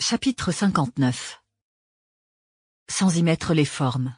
Chapitre 59. Sans y mettre les formes.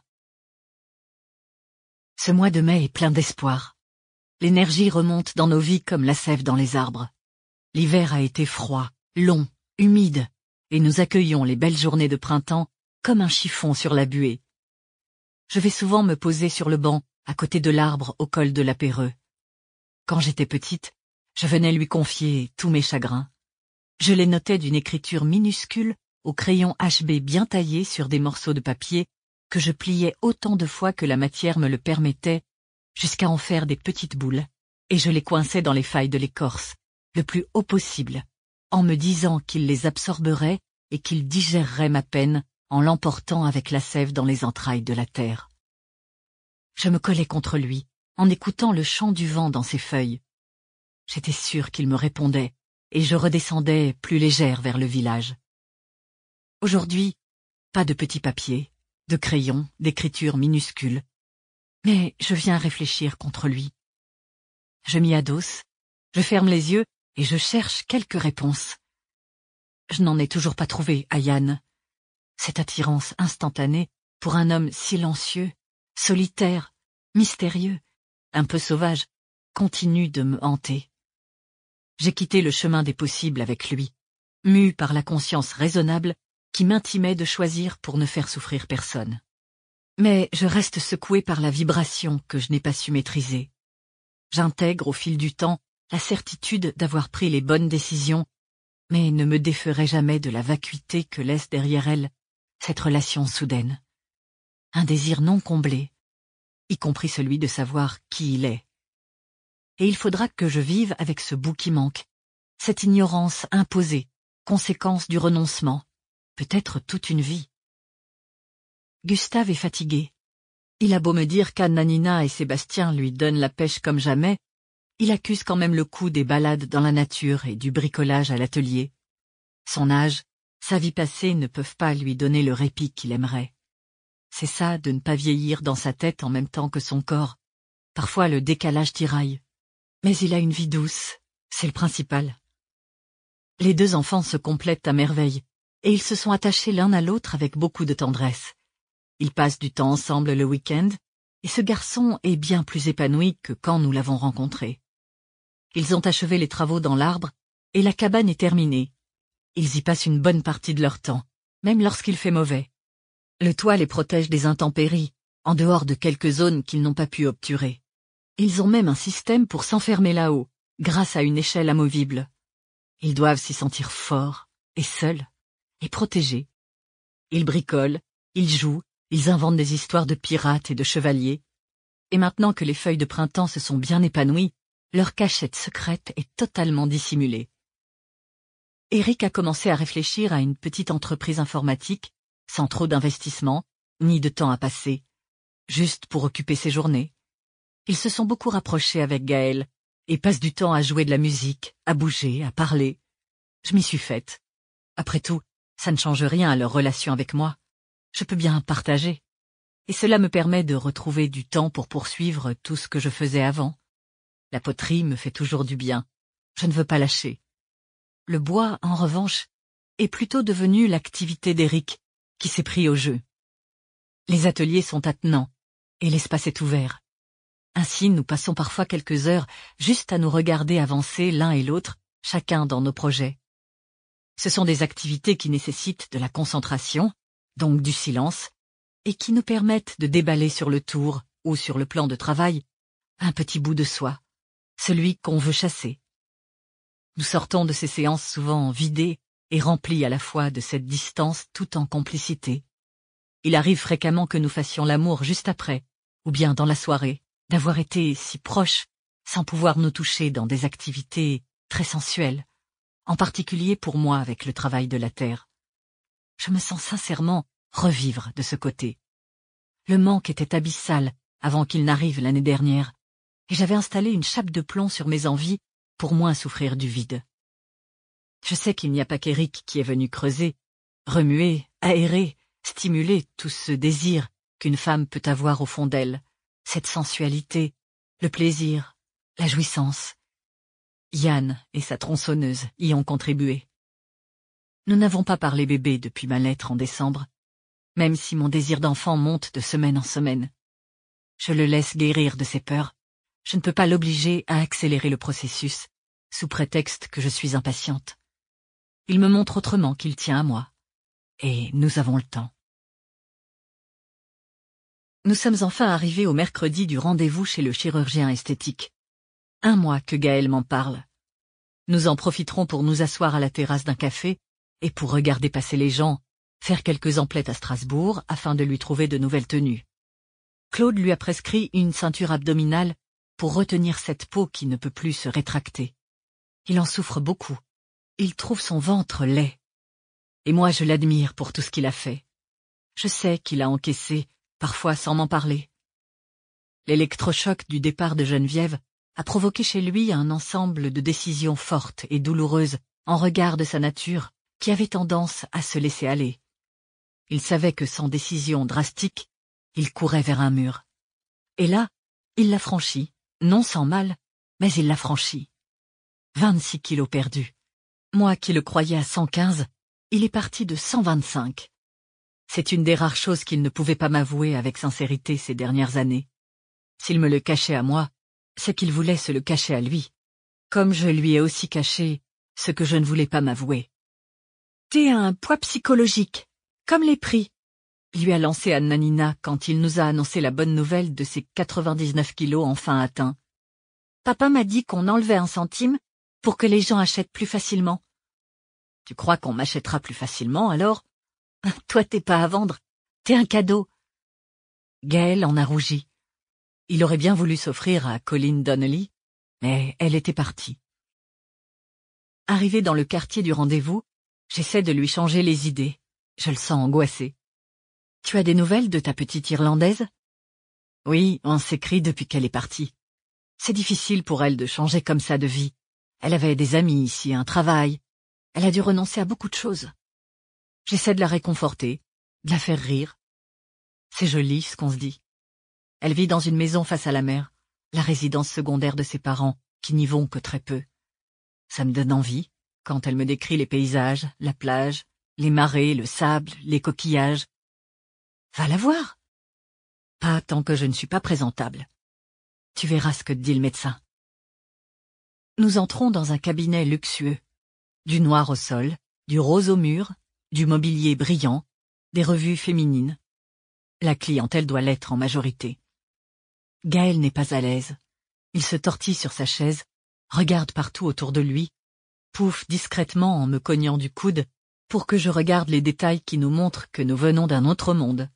Ce mois de mai est plein d'espoir. L'énergie remonte dans nos vies comme la sève dans les arbres. L'hiver a été froid, long, humide, et nous accueillons les belles journées de printemps comme un chiffon sur la buée. Je vais souvent me poser sur le banc, à côté de l'arbre au col de la Péreux. Quand j'étais petite, je venais lui confier tous mes chagrins. Je les notais d'une écriture minuscule au crayon HB bien taillé sur des morceaux de papier que je pliais autant de fois que la matière me le permettait, jusqu'à en faire des petites boules, et je les coinçais dans les failles de l'écorce, le plus haut possible, en me disant qu'il les absorberait et qu'il digérerait ma peine en l'emportant avec la sève dans les entrailles de la terre. Je me collais contre lui, en écoutant le chant du vent dans ses feuilles. J'étais sûre qu'il me répondait, et je redescendais plus légère vers le village. Aujourd'hui, pas de petits papiers, de crayons, d'écriture minuscule. Mais je viens réfléchir contre lui. Je m'y adosse, je ferme les yeux et je cherche quelques réponses. Je n'en ai toujours pas trouvé à Yann. Cette attirance instantanée pour un homme silencieux, solitaire, mystérieux, un peu sauvage, continue de me hanter. J'ai quitté le chemin des possibles avec lui, mue par la conscience raisonnable qui m'intimait de choisir pour ne faire souffrir personne. Mais je reste secouée par la vibration que je n'ai pas su maîtriser. J'intègre au fil du temps la certitude d'avoir pris les bonnes décisions, mais ne me déferai jamais de la vacuité que laisse derrière elle cette relation soudaine. Un désir non comblé, y compris celui de savoir qui il est. Et il faudra que je vive avec ce bout qui manque, cette ignorance imposée, conséquence du renoncement, peut-être toute une vie. Gustave est fatigué. Il a beau me dire qu'Anna-Nina et Sébastien lui donnent la pêche comme jamais, il accuse quand même le coup des balades dans la nature et du bricolage à l'atelier. Son âge, sa vie passée ne peuvent pas lui donner le répit qu'il aimerait. C'est ça de ne pas vieillir dans sa tête en même temps que son corps. Parfois le décalage tiraille. Mais il a une vie douce, c'est le principal. Les deux enfants se complètent à merveille, et ils se sont attachés l'un à l'autre avec beaucoup de tendresse. Ils passent du temps ensemble le week-end, et ce garçon est bien plus épanoui que quand nous l'avons rencontré. Ils ont achevé les travaux dans l'arbre, et la cabane est terminée. Ils y passent une bonne partie de leur temps, même lorsqu'il fait mauvais. Le toit les protège des intempéries, en dehors de quelques zones qu'ils n'ont pas pu obturer. Ils ont même un système pour s'enfermer là-haut, grâce à une échelle amovible. Ils doivent s'y sentir forts, et seuls, et protégés. Ils bricolent, ils jouent, ils inventent des histoires de pirates et de chevaliers. Et maintenant que les feuilles de printemps se sont bien épanouies, leur cachette secrète est totalement dissimulée. Eric a commencé à réfléchir à une petite entreprise informatique, sans trop d'investissement, ni de temps à passer, juste pour occuper ses journées. Ils se sont beaucoup rapprochés avec Gaël, et passent du temps à jouer de la musique, à bouger, à parler. Je m'y suis faite. Après tout, ça ne change rien à leur relation avec moi. Je peux bien partager. Et cela me permet de retrouver du temps pour poursuivre tout ce que je faisais avant. La poterie me fait toujours du bien. Je ne veux pas lâcher. Le bois, en revanche, est plutôt devenu l'activité d'Éric, qui s'est pris au jeu. Les ateliers sont attenants, et l'espace est ouvert. Ainsi, nous passons parfois quelques heures juste à nous regarder avancer l'un et l'autre, chacun dans nos projets. Ce sont des activités qui nécessitent de la concentration, donc du silence, et qui nous permettent de déballer sur le tour, ou sur le plan de travail, un petit bout de soi, celui qu'on veut chasser. Nous sortons de ces séances souvent vidées et remplies à la fois de cette distance tout en complicité. Il arrive fréquemment que nous fassions l'amour juste après, ou bien dans la soirée, d'avoir été si proches, sans pouvoir nous toucher dans des activités très sensuelles, en particulier pour moi avec le travail de la terre. Je me sens sincèrement revivre de ce côté. Le manque était abyssal avant qu'il n'arrive l'année dernière, et j'avais installé une chape de plomb sur mes envies pour moins souffrir du vide. Je sais qu'il n'y a pas qu'Éric qui est venu creuser, remuer, aérer, stimuler tout ce désir qu'une femme peut avoir au fond d'elle, cette sensualité, le plaisir, la jouissance. Yann et sa tronçonneuse y ont contribué. Nous n'avons pas parlé bébé depuis ma lettre en décembre, même si mon désir d'enfant monte de semaine en semaine. Je le laisse guérir de ses peurs. Je ne peux pas l'obliger à accélérer le processus, sous prétexte que je suis impatiente. Il me montre autrement qu'il tient à moi. Et nous avons le temps. Nous sommes enfin arrivés au mercredi du rendez-vous chez le chirurgien esthétique. 1 mois que Gaël m'en parle. Nous en profiterons pour nous asseoir à la terrasse d'un café et pour regarder passer les gens, faire quelques emplettes à Strasbourg afin de lui trouver de nouvelles tenues. Claude lui a prescrit une ceinture abdominale pour retenir cette peau qui ne peut plus se rétracter. Il en souffre beaucoup. Il trouve son ventre laid. Et moi je l'admire pour tout ce qu'il a fait. Je sais qu'il a encaissé, parfois sans m'en parler. L'électrochoc du départ de Geneviève a provoqué chez lui un ensemble de décisions fortes et douloureuses en regard de sa nature qui avait tendance à se laisser aller. Il savait que sans décision drastique, il courait vers un mur. Et là, il l'a franchi, non sans mal, mais il l'a franchi. 26 kilos perdus. Moi qui le croyais à 115, il est parti de 125. C'est une des rares choses qu'il ne pouvait pas m'avouer avec sincérité ces dernières années. S'il me le cachait à moi, c'est qu'il voulait se le cacher à lui, comme je lui ai aussi caché ce que je ne voulais pas m'avouer. « T'es un poids psychologique, comme les prix », lui a lancé Anna-Nina quand il nous a annoncé la bonne nouvelle de ses 99 kilos enfin atteints. « Papa m'a dit qu'on enlevait 1 centime pour que les gens achètent plus facilement. »« Tu crois qu'on m'achètera plus facilement alors ? Toi t'es pas à vendre, t'es un cadeau. » Gaël en a rougi. Il aurait bien voulu s'offrir à Colleen Donnelly, mais elle était partie. Arrivé dans le quartier du rendez-vous, j'essaie de lui changer les idées. Je le sens angoissé. « Tu as des nouvelles de ta petite Irlandaise ?»« Oui, on s'écrit depuis qu'elle est partie. C'est difficile pour elle de changer comme ça de vie. Elle avait des amis ici, un travail. Elle a dû renoncer à beaucoup de choses. J'essaie de la réconforter, de la faire rire. C'est joli ce qu'on se dit. Elle vit dans une maison face à la mer, la résidence secondaire de ses parents, qui n'y vont que très peu. Ça me donne envie, quand elle me décrit les paysages, la plage, les marées, le sable, les coquillages. Va la voir. Pas tant que je ne suis pas présentable. Tu verras ce que te dit le médecin. Nous entrons dans un cabinet luxueux. Du noir au sol, du rose au mur, du mobilier brillant, des revues féminines. La clientèle doit l'être en majorité. Gaël n'est pas à l'aise. Il se tortille sur sa chaise, regarde partout autour de lui, pouffe discrètement en me cognant du coude pour que je regarde les détails qui nous montrent que nous venons d'un autre monde.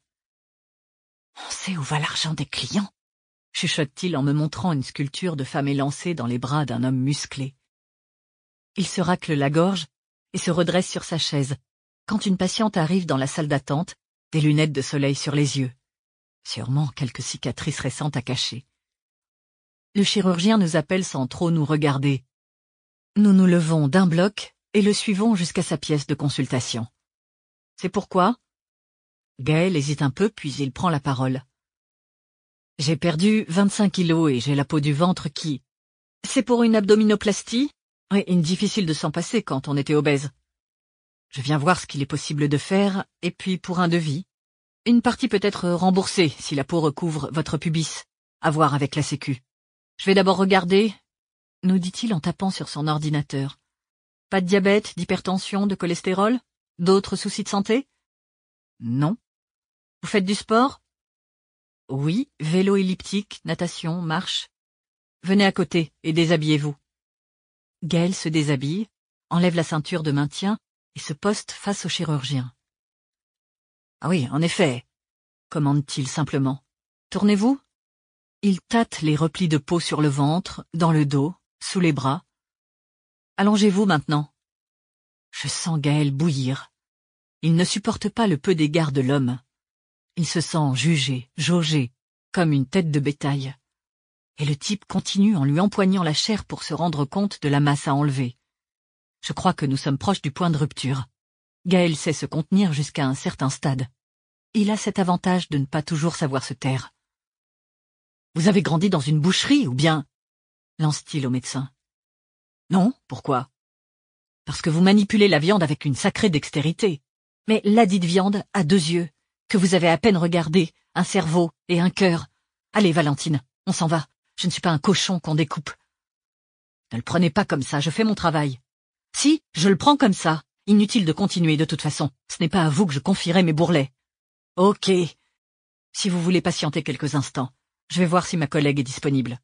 « On sait où va l'argent des clients ?» chuchote-t-il en me montrant une sculpture de femme élancée dans les bras d'un homme musclé. Il se racle la gorge et se redresse sur sa chaise, quand une patiente arrive dans la salle d'attente, des lunettes de soleil sur les yeux. Sûrement quelques cicatrices récentes à cacher. Le chirurgien nous appelle sans trop nous regarder. Nous nous levons d'un bloc et le suivons jusqu'à sa pièce de consultation. C'est pourquoi ? Gaël hésite un peu puis il prend la parole. J'ai perdu 25 kilos et j'ai la peau du ventre qui... C'est pour une abdominoplastie ? Oui, difficile de s'en passer quand on était obèse. Je viens voir ce qu'il est possible de faire, et puis pour un devis. Une partie peut être remboursée si la peau recouvre votre pubis. À voir avec la sécu. Je vais d'abord regarder, nous dit-il en tapant sur son ordinateur. Pas de diabète, d'hypertension, de cholestérol ? D'autres soucis de santé ? Non. Vous faites du sport ? Oui, vélo elliptique, natation, marche. Venez à côté et déshabillez-vous. Gaël se déshabille, enlève la ceinture de maintien et se poste face au chirurgien. Ah oui, en effet, commande-t-il simplement. Tournez-vous. Il tâte les replis de peau sur le ventre, dans le dos, sous les bras. Allongez-vous maintenant. Je sens Gaël bouillir. Il ne supporte pas le peu d'égard de l'homme. Il se sent jugé, jaugé, comme une tête de bétail. Et le type continue en lui empoignant la chair pour se rendre compte de la masse à enlever. Je crois que nous sommes proches du point de rupture. Gaël sait se contenir jusqu'à un certain stade. Il a cet avantage de ne pas toujours savoir se taire. « Vous avez grandi dans une boucherie, ou bien ?» lance-t-il au médecin. « Non, pourquoi ?» parce que vous manipulez la viande avec une sacrée dextérité. Mais ladite viande a 2 yeux, que vous avez à peine regardés, un cerveau et un cœur. Allez, Valentine, on s'en va. Je ne suis pas un cochon qu'on découpe. Ne le prenez pas comme ça, je fais mon travail. Si, je le prends comme ça. Inutile de continuer de toute façon. Ce n'est pas à vous que je confierai mes bourrelets. Ok. Si vous voulez patienter quelques instants, je vais voir si ma collègue est disponible.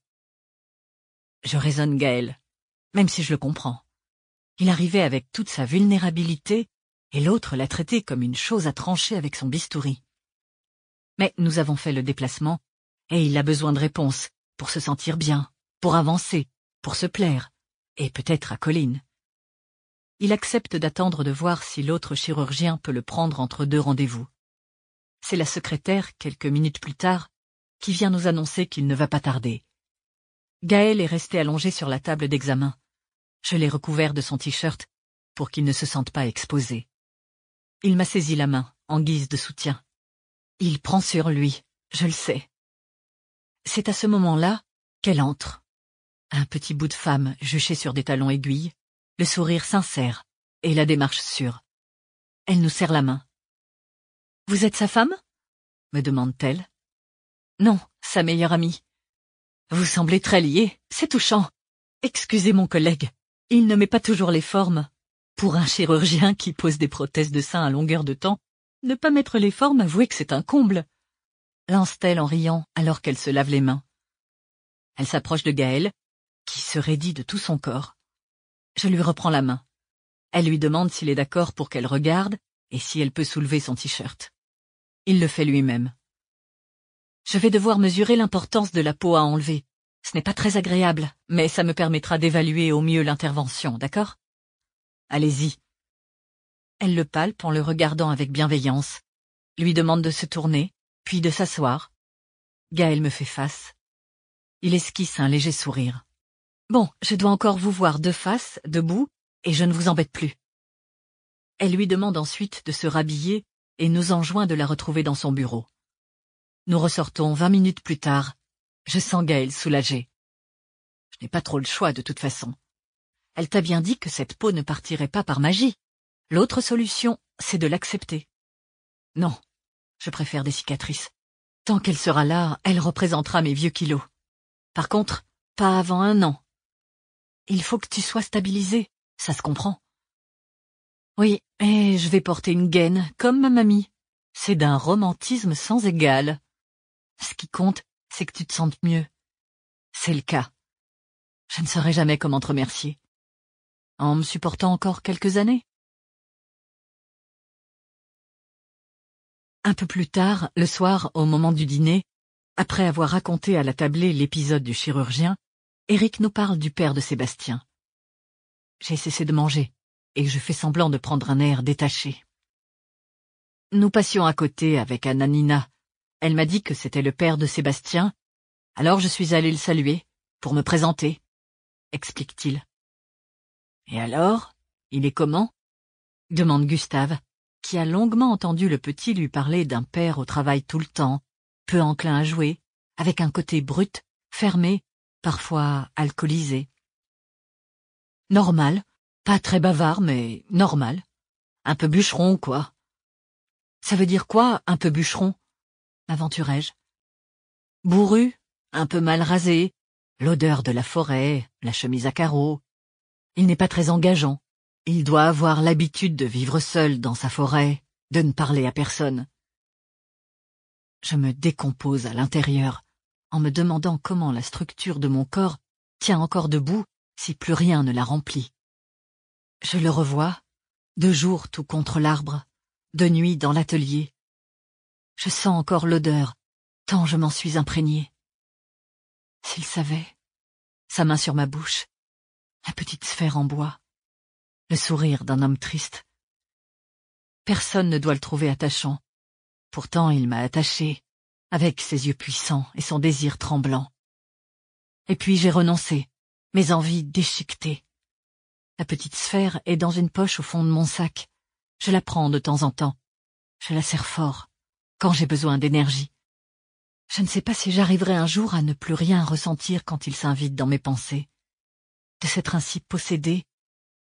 Je raisonne Gaël, même si je le comprends. Il arrivait avec toute sa vulnérabilité, et l'autre l'a traité comme une chose à trancher avec son bistouri. Mais nous avons fait le déplacement, et il a besoin de réponses, pour se sentir bien, pour avancer, pour se plaire, et peut-être à Colline. Il accepte d'attendre de voir si l'autre chirurgien peut le prendre entre 2 rendez-vous. C'est la secrétaire, quelques minutes plus tard, qui vient nous annoncer qu'il ne va pas tarder. Gaël est resté allongé sur la table d'examen. Je l'ai recouvert de son t-shirt pour qu'il ne se sente pas exposé. Il m'a saisi la main, en guise de soutien. Il prend sur lui, je le sais. C'est à ce moment-là qu'elle entre. Un petit bout de femme juché sur des talons aiguilles, le sourire sincère et la démarche sûre. Elle nous serre la main. « Vous êtes sa femme ?» me demande-t-elle. « Non, sa meilleure amie. »« Vous semblez très liés, c'est touchant. Excusez mon collègue, il ne met pas toujours les formes. Pour un chirurgien qui pose des prothèses de sein à longueur de temps, ne pas mettre les formes, avouez que c'est un comble. » lance-t-elle en riant alors qu'elle se lave les mains. Elle s'approche de Gaël, qui se raidit de tout son corps. Je lui reprends la main. Elle lui demande s'il est d'accord pour qu'elle regarde et si elle peut soulever son t-shirt. Il le fait lui-même. Je vais devoir mesurer l'importance de la peau à enlever. Ce n'est pas très agréable, mais ça me permettra d'évaluer au mieux l'intervention, d'accord? Allez-y. Elle le palpe en le regardant avec bienveillance, lui demande de se tourner, puis de s'asseoir. Gaël me fait face. Il esquisse un léger sourire. Bon, je dois encore vous voir de face, debout, et je ne vous embête plus. Elle lui demande ensuite de se rhabiller et nous enjoint de la retrouver dans son bureau. Nous ressortons 20 minutes plus tard. Je sens Gaël soulagé. Je n'ai pas trop le choix de toute façon. Elle t'a bien dit que cette peau ne partirait pas par magie. L'autre solution, c'est de l'accepter. Non, je préfère des cicatrices. Tant qu'elle sera là, elle représentera mes vieux kilos. Par contre, pas avant 1 an. Il faut que tu sois stabilisé, ça se comprend. Oui, et je vais porter une gaine, comme ma mamie. C'est d'un romantisme sans égal. Ce qui compte, c'est que tu te sentes mieux. C'est le cas. Je ne saurais jamais comment te remercier. En me supportant encore quelques années. Un peu plus tard, le soir, au moment du dîner, après avoir raconté à la tablée l'épisode du chirurgien, Éric nous parle du père de Sébastien. J'ai cessé de manger, et je fais semblant de prendre un air détaché. Nous passions à côté avec Ananina. Elle m'a dit que c'était le père de Sébastien, alors je suis allé le saluer, pour me présenter, explique-t-il. Et alors, il est comment? Demande Gustave, qui a longuement entendu le petit lui parler d'un père au travail tout le temps, peu enclin à jouer, avec un côté brut, fermé, parfois alcoolisé. Normal, pas très bavard, mais normal. Un peu bûcheron, quoi. Ça veut dire quoi, un peu bûcheron? M'aventurai-je. Bourru, un peu mal rasé, l'odeur de la forêt, la chemise à carreaux. Il n'est pas très engageant. Il doit avoir l'habitude de vivre seul dans sa forêt, de ne parler à personne. Je me décompose à l'intérieur, en me demandant comment la structure de mon corps tient encore debout si plus rien ne la remplit. Je le revois, de jour tout contre l'arbre, de nuit dans l'atelier. Je sens encore l'odeur, tant je m'en suis imprégnée. S'il savait, sa main sur ma bouche, la petite sphère en bois, le sourire d'un homme triste. Personne ne doit le trouver attachant. Pourtant il m'a attachée, avec ses yeux puissants et son désir tremblant. Et puis j'ai renoncé, mes envies déchiquetées. La petite sphère est dans une poche au fond de mon sac. Je la prends de temps en temps. Je la serre fort, quand j'ai besoin d'énergie. Je ne sais pas si j'arriverai un jour à ne plus rien ressentir quand il s'invite dans mes pensées. De s'être ainsi possédée,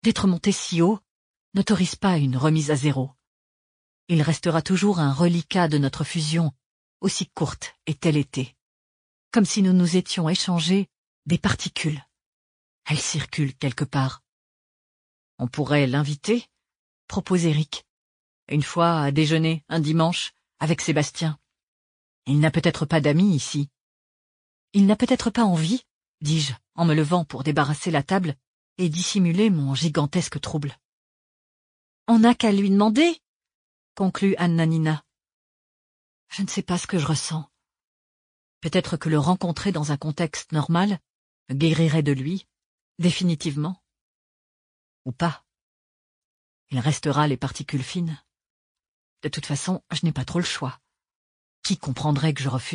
d'être monté si haut n'autorise pas une remise à zéro. Il restera toujours un reliquat de notre fusion, aussi courte ait-elle été. Comme si nous nous étions échangés des particules. Elles circulent quelque part. On pourrait l'inviter, propose Eric, une fois à déjeuner un dimanche avec Sébastien. Il n'a peut-être pas d'amis ici. Il n'a peut-être pas envie, dis-je, en me levant pour débarrasser la table et dissimuler mon gigantesque trouble. On n'a qu'à lui demander, conclut Anna-Nina. Je ne sais pas ce que je ressens. Peut-être que le rencontrer dans un contexte normal me guérirait de lui, définitivement. Ou pas. Il restera les particules fines. De toute façon, je n'ai pas trop le choix. Qui comprendrait que je refuse ?